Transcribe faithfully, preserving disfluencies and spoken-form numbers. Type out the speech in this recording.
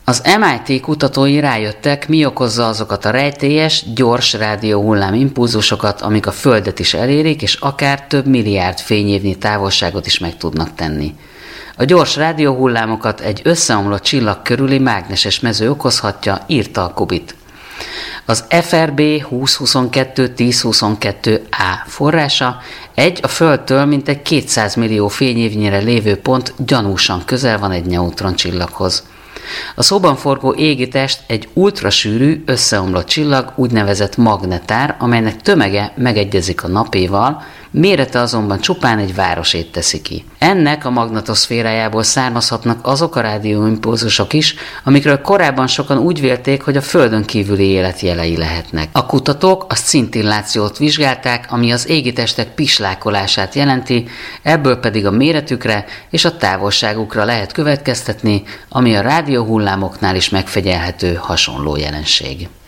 Az em i té kutatói rájöttek, mi okozza azokat a rejtélyes, gyors rádióhullám impulzusokat, amik a Földet is elérik, és akár több milliárd fényévnyi távolságot is meg tudnak tenni. A gyors rádióhullámokat egy összeomlott csillag körüli mágneses mező okozhatja, írta a Kubit. Az ef er bé húsz-huszonkettő tíz-huszonkettő á forrása egy a Földtől mintegy kétszáz millió fényévnyire lévő pont gyanúsan közel van egy neutroncsillaghoz. A szóban forgó égitest egy ultrasűrű, összeomlott csillag, úgynevezett magnetár, amelynek tömege megegyezik a napéval, mérete azonban csupán egy városét teszi ki. Ennek a magnetoszférájából származhatnak azok a rádióimpulzusok is, amikről korábban sokan úgy vélték, hogy a Földön kívüli élet jelei lehetnek. A kutatók a scintillációt vizsgálták, ami az égitestek pislákolását jelenti, ebből pedig a méretükre és a távolságukra lehet következtetni, ami a rádióhullámoknál is megfigyelhető hasonló jelenség.